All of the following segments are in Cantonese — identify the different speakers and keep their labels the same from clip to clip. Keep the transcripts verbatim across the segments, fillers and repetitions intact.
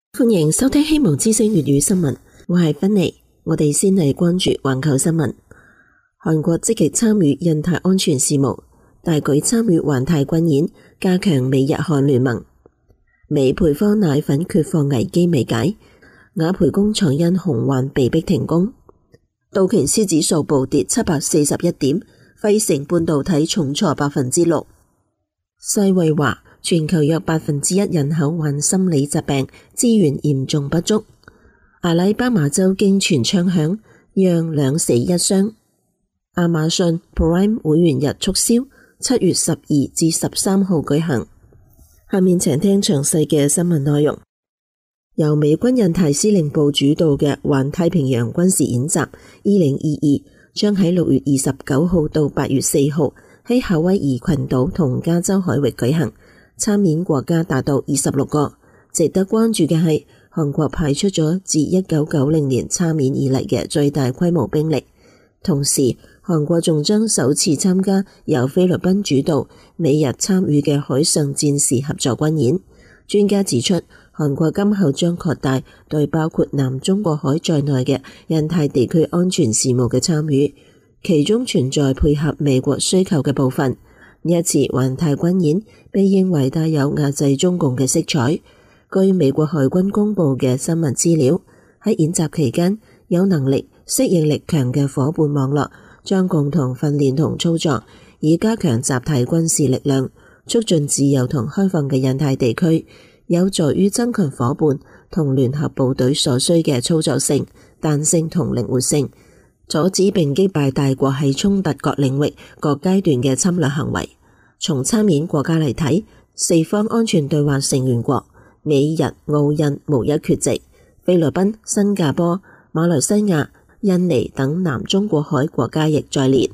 Speaker 1: 歡迎收聽希望之聲粵語新聞，我係芬妮。我哋先嚟關注環球新聞。韓國積極參與印太安全事務，大舉參與環太軍演，加強美日韓聯盟。美配方奶粉缺貨危機未解，雅培工廠因紅患被迫停工。道瓊斯指數暴跌七百四十一點，費城半導體重挫百分之六。世衛話，全球約百分之一人口患心理疾病，資源嚴重不足。阿拉巴馬州驚傳槍響，釀兩死一傷。亞馬遜 Prime 會員日促銷，七月十二至十三號舉行。下面請聽詳細嘅新聞內容。由美軍印太司令部主導嘅環太平洋軍事演習二零二二將喺六月二十九號到八月四號喺夏威夷群島同加州海域舉行。參演國家達到二十六個。值得關注嘅係，韓國派出咗自一九九零年參演以嚟嘅最大規模兵力。同時，韓國仲將首次參加由菲律賓主導、美日參與嘅海上戰士合作軍演。專家指出，韓國今後將擴大對包括南中國海在內嘅印太地區安全事務嘅參與，其中存在配合美國需求嘅部分。呢一次環太軍演被認為帶有壓制中共嘅色彩。據美國海軍公佈嘅新聞資料，喺演習期間，有能力、適應力強嘅夥伴網絡將共同訓練同操作，以加強集體軍事力量，促進自由同開放嘅印太地區，有助於增強夥伴同聯合部隊所需嘅操作性、彈性同靈活性，阻止並擊敗大國喺衝突各領域各階段嘅侵略行為。從參演國家嚟睇，四方安全對話成員國美日澳印無一缺席，菲律賓、新加坡、馬來西亞、印尼等南中國海國家亦在列。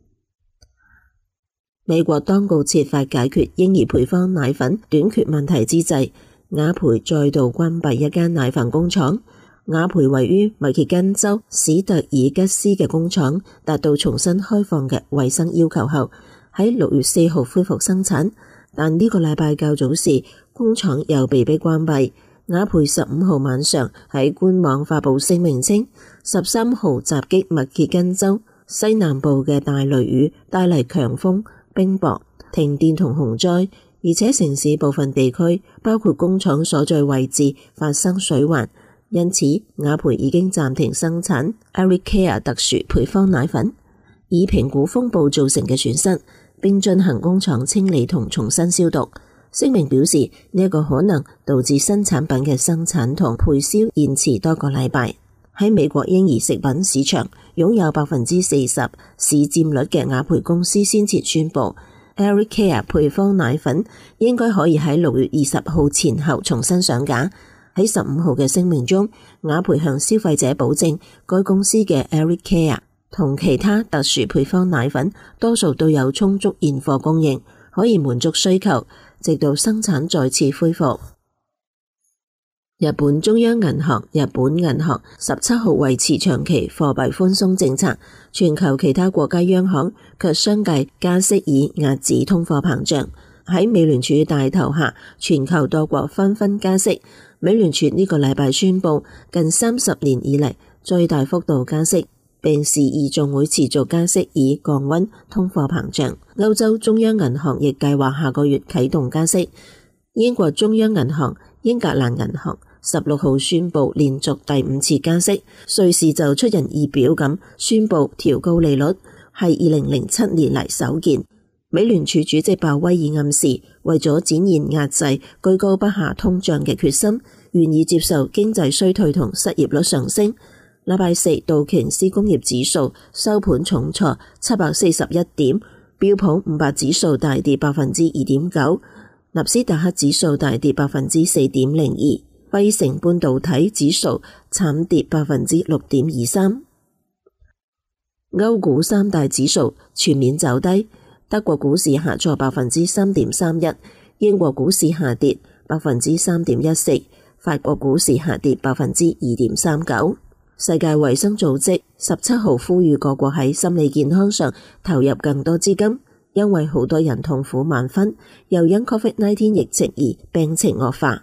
Speaker 1: 美國當局設法解決嬰兒配方奶粉短缺問題之際，雅培再度關閉一間奶粉工廠。雅培位於密歇根州史特爾吉斯嘅工廠達到重新開放嘅衛生要求後，喺六月四號恢復生產，但呢個禮拜較早時，工廠又被迫關閉。雅培十五號晚上喺官網發佈聲明稱，十三號襲擊密歇根州西南部嘅大雷雨帶嚟強風、冰雹、停電同洪災，而且城市部分地區包括工廠所在位置發生水患，因此雅培已經暫停生產 Arikare 特殊配方奶粉，以評估風暴造成嘅損失，並進行工廠清理同重新消毒。聲明表示，呢一個可能導致新產品嘅生產同配銷延遲多個禮拜。喺美國嬰兒食品市場擁有百分之四十市佔率嘅雅培公司先前宣布 Arikare 配方奶粉應該可以喺六月二十號前後重新上架。喺十五號嘅聲明中，雅培向消費者保證，該公司嘅 Arikare同其他特殊配方奶粉多數都有充足現貨供應，可以滿足需求，直到生產再次恢復。日本中央銀行日本銀行十七號維持長期貨幣寬鬆政策，全球其他國家央行卻相繼加息以壓止通貨膨脹。喺美聯儲帶頭下，全球多國紛紛加息。美聯儲呢個禮拜宣布近三十年以嚟最大幅度加息，並示意仲會持續加息以降溫通貨膨脹。歐洲中央銀行亦計劃下個月啟動加息。英國中央銀行、英格蘭銀行十六號宣布連續第五次加息，瑞士就出人意表咁宣布調高利率，係二零零七年嚟首見。美聯儲主席鮑威爾暗示，為咗展現壓制居高不下通脹嘅決心，願意接受經濟衰退同失業率上升。禮拜四道瓊斯工業指數收盤重挫七百四十一點，標普五百指數大跌百分之二點九，納斯達克指數大跌百分之四點零二，費城半導體指數慘跌百分之六點二三。歐股三大指數全面走低，德國股市下挫百分之三點三一，英國股市下跌百分之三點一四，法國股市下跌百分之二點三九。世界衛生組織十七號呼籲各國喺心理健康上投入更多資金，因為好多人痛苦萬分，又因 COVID 十九 疫情而病情惡化。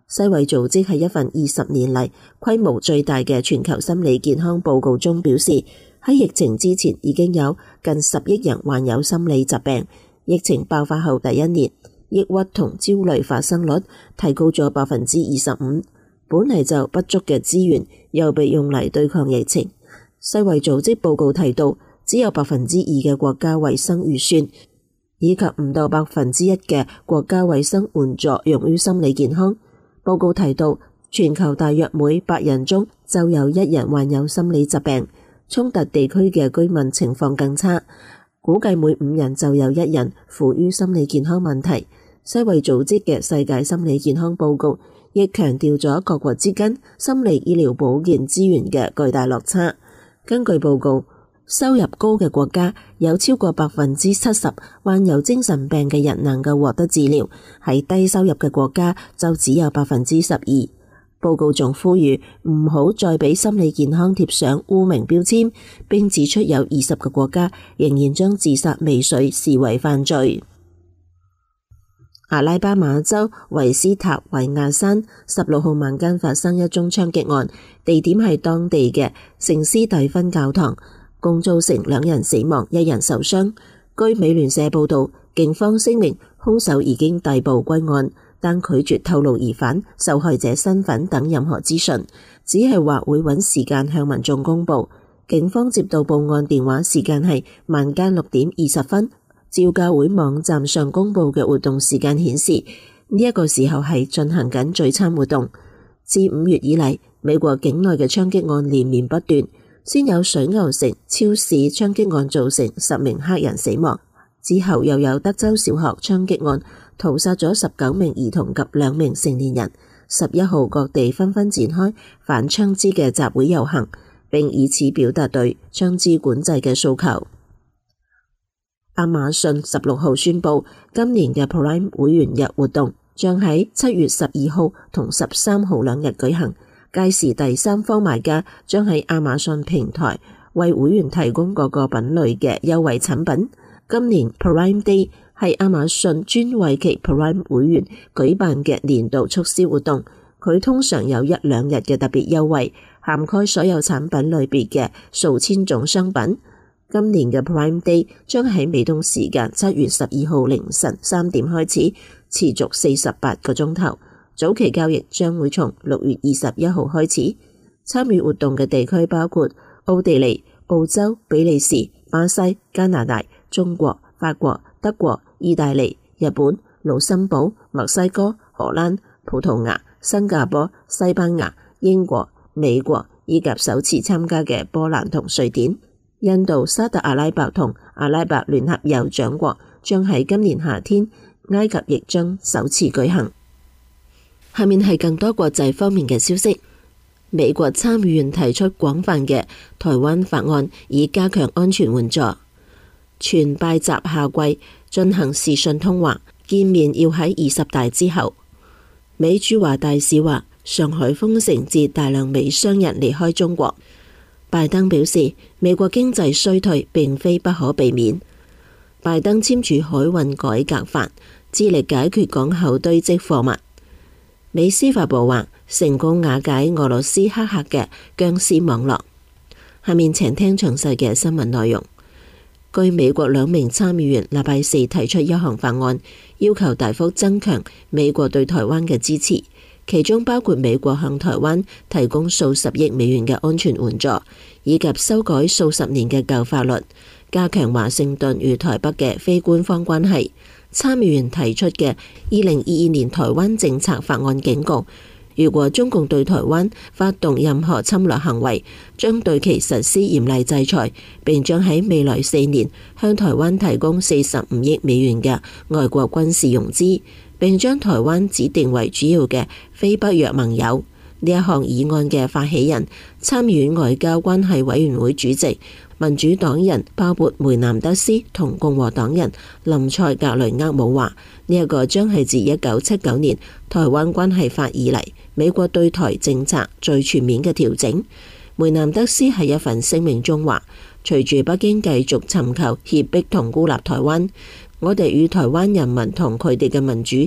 Speaker 1: 世衛組織喺一份二十年嚟規模最大嘅全球心理健康報告中表示，喺疫情之前已經有近十億人患有心理疾病，疫情爆發後第一年，抑鬱同焦慮發生率提高咗百分之二十五，本嚟就不足嘅資源又被用嚟對抗疫情。世衛組織報告提到，只有百分之二嘅國家衛生預算，以及唔到百分之一嘅國家衛生援助用於心理健康。報告提到，全球大約每百人中就有一人患有心理疾病，衝突地區嘅居民情況更差，估計每五人就有一人苦於心理健康問題。世衛組織嘅世界心理健康報告亦強調咗各國之間心理醫療保健資源嘅巨大落差。根據報告，收入高嘅國家有超過百分之七十患有精神病嘅人能夠獲得治療，喺低收入嘅國家就只有百分之十二。報告仲呼籲唔好再俾心理健康貼上污名標籤，並指出有二十個國家仍然將自殺未遂視為犯罪。阿拉巴馬州維斯塔維亞山十六號晚間發生一宗槍擊案，地點係當地嘅聖斯蒂芬教堂，共造成兩人死亡，一人受傷。據美聯社報道，警方聲明兇手已經逮捕歸案，但拒絕透露疑犯、受害者身份等任何資訊，只係話會揾時間向民眾公佈。警方接到報案電話時間係晚間六點二十分。照教會網站上公佈嘅活動時間顯示，呢、這、一個時候係進行緊聚餐活動。自五月以嚟，美國境內嘅槍擊案連綿不斷，先有水牛城超市槍擊案造成十名黑人死亡，之後又有德州小學槍擊案屠殺咗十九名兒童及兩名成年人。十一號各地紛紛展開反槍支嘅集會遊行，並以此表達對槍支管制嘅訴求。亞馬遜十六號宣布，今年嘅 Prime 會員日活動將喺七月十二號同十三號兩日舉行。屆時第三方賣家將喺亞馬遜平台為會員提供各個品類嘅優惠產品。今年 Prime Day 係亞馬遜專為其 Prime 會員舉辦嘅年度促銷活動，佢通常有一兩日嘅特別優惠，涵蓋所有產品類別嘅數千種商品。今年嘅 Prime Day 將喺美東時間七月十二號凌晨三點開始，持續四十八個鐘頭。早期交易將會從六月二十一號開始。參與活動嘅地區包括奧地利、澳洲、比利時、巴西、加拿大、中國、法國、德國、意大利、日本、盧森堡、墨西哥、荷蘭、葡萄牙、新加坡、西班牙、英國、美國以及首次參加嘅波蘭同瑞典。印度、沙特阿拉伯同阿拉伯聯合酋長國將喺今年夏天，埃及亦將首次舉行。下面係更多國際方面嘅消息。美國參議院提出廣泛嘅台灣法案，以加強安全援助。全拜習下季進行視訊通話，見面要喺二十大之後。美駐華大使話，上海封城致大量美商人離開中國。拜登表示，美國經濟衰退並非不可避免。拜登簽署海運改革法，致力解決港口堆積貨物。美司法部話，成功瓦解俄羅斯黑客嘅僵屍網絡。下面請聽詳細嘅新聞內容。據美國兩名參議員禮拜四提出一項法案，要求大幅增強美國對台灣嘅支持。其中包括美國向台灣提供數十億美元嘅安全援助，以及修改數十年嘅舊法律，加強華盛頓與台北嘅非官方關係。參議員提出嘅二零二二年台灣政策法案警告，如果中共對台灣發動任何侵略行為，將對其實施嚴厲制裁，並將喺未來四年向台灣提供四十五億美元嘅外國軍事融資，並將台灣指定為主要嘅非北約盟友。呢一項議案嘅發起人、參議院外交關係委員會主席、民主黨人鮑勃梅南德斯同共和黨人林塞格雷厄姆話：呢一個將係自一九七九年台灣關係法以嚟，美國對台政策最全面嘅調整。梅南德斯喺一份聲明中話：隨住北京繼續尋求脅迫同孤立台灣，我哋與台灣人民同佢哋嘅民主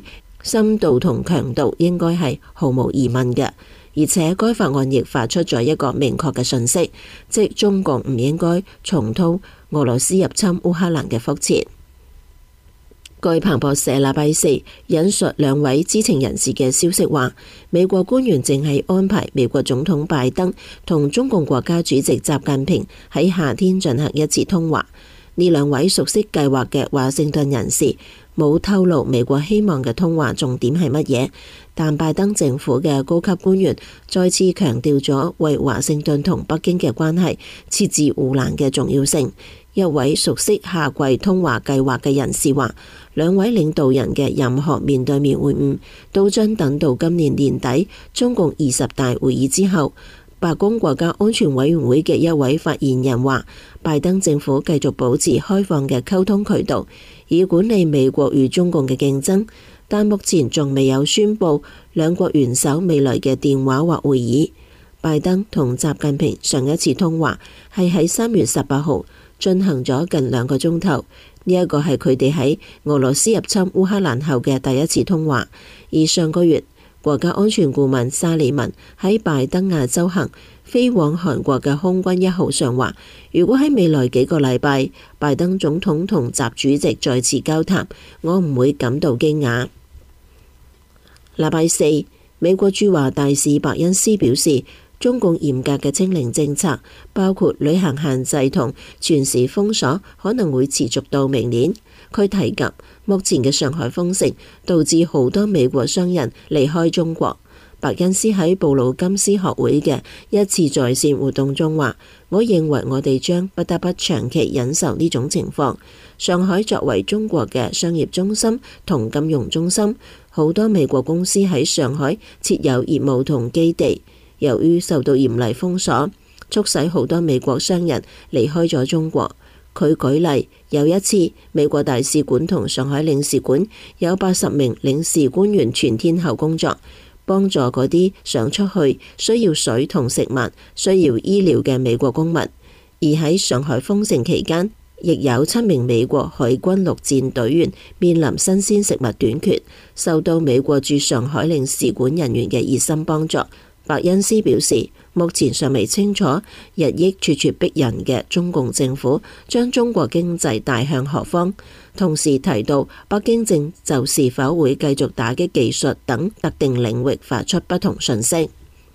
Speaker 1: 深度同強度應該係毫無疑問嘅。而且該法案亦發出咗一個明確嘅訊息，即中共唔應該重蹈俄羅斯入侵烏克蘭嘅覆轍。據彭博社禮拜四引述兩位知情人士嘅消息話，美國官員正係安排美國總統拜登同中共國家主席習近平喺夏天進行一次通話。呢兩位熟悉計劃嘅華盛頓人士冇透露美國希望嘅通話重點係乜嘢，但拜登政府嘅高級官員再次強調咗為華盛頓同北京嘅關係設置護欄嘅重要性。一位熟悉夏季通話計劃嘅人士話，兩位領導人嘅任何面對面會晤都將等到今年年底中共二十大會議之後。白宮國家安全委員會嘅一位發言人話，拜登政府繼續保持開放嘅溝通渠道，以管理美國與中共嘅競爭，但目前仲未有宣布兩國元首未來嘅電話或會議。拜登同習近平上一次通話係喺三月十八號進行咗近兩個鐘頭，呢一個係佢哋喺俄羅斯入侵烏克蘭後嘅第一次通話。而上個月，國家安全顧問沙利文喺拜登亞洲行飛往韓國嘅空軍一號上話，如果喺未來幾個禮拜拜登總統同習主席再次交談，我唔會感到驚訝。禮拜四，美國駐華大使伯恩斯表示，中共嚴格嘅清零政策，包括旅行限制同全市封鎖，可能會持續到明年。佢提及目前嘅上海封城導致好多美國商人離開中國。伯恩斯喺布魯金斯學會嘅一次在線活動中話，我認為我哋將不得不長期忍受呢種情況。上海作為中國嘅商業中心同金融中心，好多美國公司喺上海設有業務同基地，由於受到嚴厲封鎖，促使好多美國商人離開咗中國。佢舉例，有一次美國大使館同上海領事館有八十名領事官員全天候工作，幫助嗰啲想出去、需要水同食物、需要醫療嘅美國公民。而喺上海封城期間，亦有七名美國海軍陸戰隊員面臨新鮮食物短缺，受到美國駐上海領事館人員嘅熱心幫助。伯恩斯表示，目前尚未清楚日益咄咄逼人嘅中共政府將中國經濟帶向何方，同時提到北京正就是否會繼續打擊技術等特定領域發出不同訊息。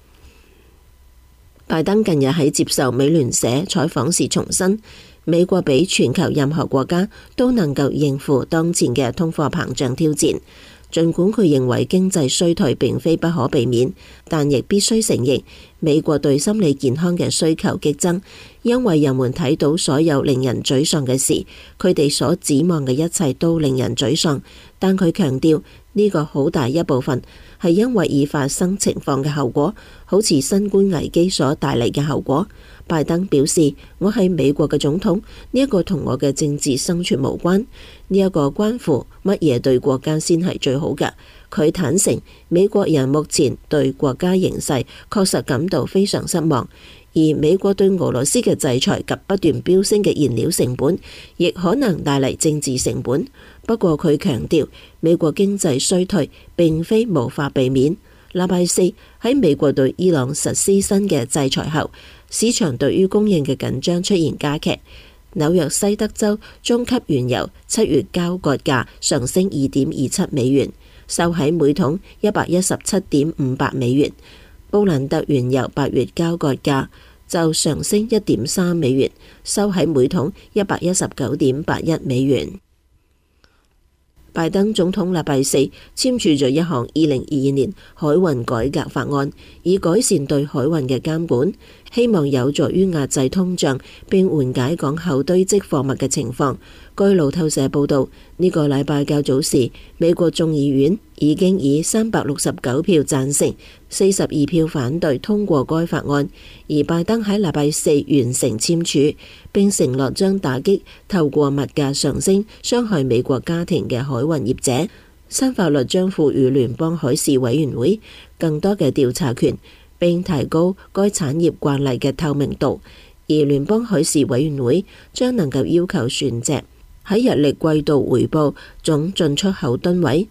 Speaker 1: 拜登近日喺接受美聯社採訪時重申，美國比全球任何國家都能夠應付當前嘅通貨膨脹挑戰。儘管佢認為經濟衰退並非不可避免，但亦必須承認美國對心理健康嘅需求激增，因為人們睇到所有令人沮喪嘅事，佢哋所指望嘅一切都令人沮喪。但佢強調呢個好大一部分係因為已發生情況嘅後果，好似新冠危機所帶嚟嘅後果。拜登表示，我係美國嘅總統，呢一個同我嘅政治生存無關，呢一個關乎乜嘢對國家先係最好嘅。佢坦承，美國人目前對國家形勢確實感到非常失望，而美國對俄羅斯嘅制裁及不斷飆升嘅燃料成本，亦可能帶嚟政治成本。不過佢強調，美國經濟衰退並非無法避免。禮拜四喺美國對伊朗實施新嘅制裁後，市場對於供應嘅緊張出現加劇。紐約西德州中級原油七月交割價上升二點二七美元，收喺每桶一百一十七點五八美元。布蘭特原油八月交割價就上升一點三美元，收喺每桶一百一十九點八一美元。拜登總統禮拜四簽署咗一項二零二二年海運改革法案，以改善對海運嘅監管，希望有助於壓制通脹並緩解港口堆積貨物嘅情況。據路透社報道，呢、這個禮拜較早時，美國眾議院已經以三百六十九票贊成、四十二票反對通過該法案，而拜登喺禮拜四完成簽署，並承諾將打擊透過物價上升傷害美國家庭嘅海運業者。新法律將賦予聯邦海事委員會更多嘅調查權，並提高該產業慣例嘅透明度，而聯邦海事委員會將能夠要求船隻喺日曆季度回報總進出口噸位。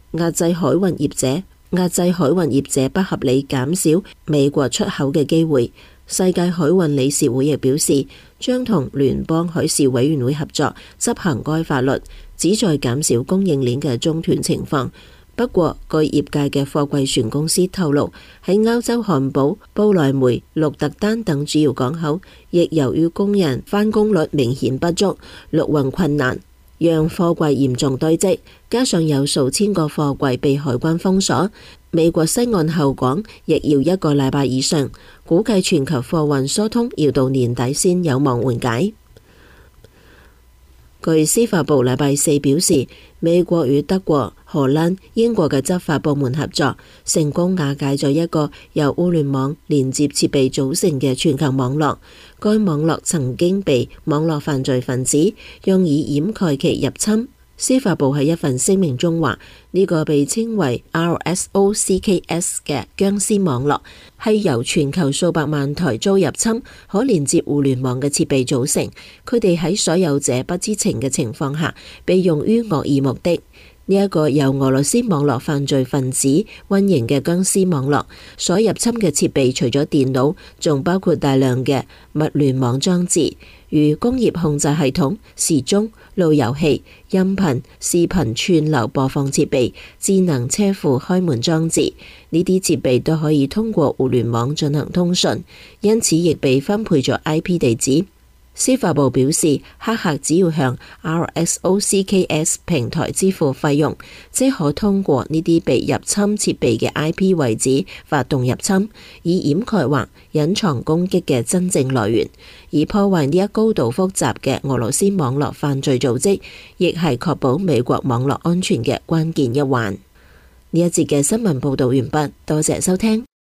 Speaker 1: 壓制海運業者，壓制海運業者不合理減少美國出口嘅機會。世界海運理事會亦表示，將同聯邦海事委員會合作執行該法律，旨在減少供應鏈嘅中斷情況。不過，據業界嘅貨櫃船公司透露，喺歐洲漢堡、布萊梅、鹿特丹等主要港口，亦由於工人返工率明顯不足，陸運困難，讓貨櫃嚴重堆積，加上有數千個貨櫃被海關封鎖，美國西岸後港亦要一個禮拜以上，估計全球貨運疏通要到年底先有望緩解。據司法部禮拜四表示，美國與德國、荷蘭、英國嘅執法部門合作，成功瓦解咗一個由互聯網連接設備組成嘅全球網絡。該網絡曾經被網絡犯罪分子用以掩蓋其入侵。司法部喺一份聲明中話，呢、這個被稱為 R S O C K S 嘅僵屍網絡係由全球數百萬台遭入侵可連接互聯網嘅設備組成，佢哋喺所有者不知情嘅情況下被用於惡意目的。呢一個由俄羅斯網絡犯罪分子運營嘅僵屍網絡所入侵嘅設備，除咗電腦，仲包括大量嘅物聯網裝置，如工業控制系統、時鐘、路由器、音頻、視頻串流播放設備、智能車庫開門裝置。呢啲設備都可以通過互聯網進行通訊，因此亦被分配咗 I P 地址。司法部表示，黑客只要向 R S O C K S 平台支付費用，即可通過呢啲被入侵設備嘅 I P 位置發動入侵，以掩蓋或隱藏攻擊嘅真正來源，而破壞呢一高度複雜嘅俄羅斯網絡犯罪組織，亦係確保美國網絡安全嘅關鍵一環。呢一節嘅新聞報道完畢，多謝收聽。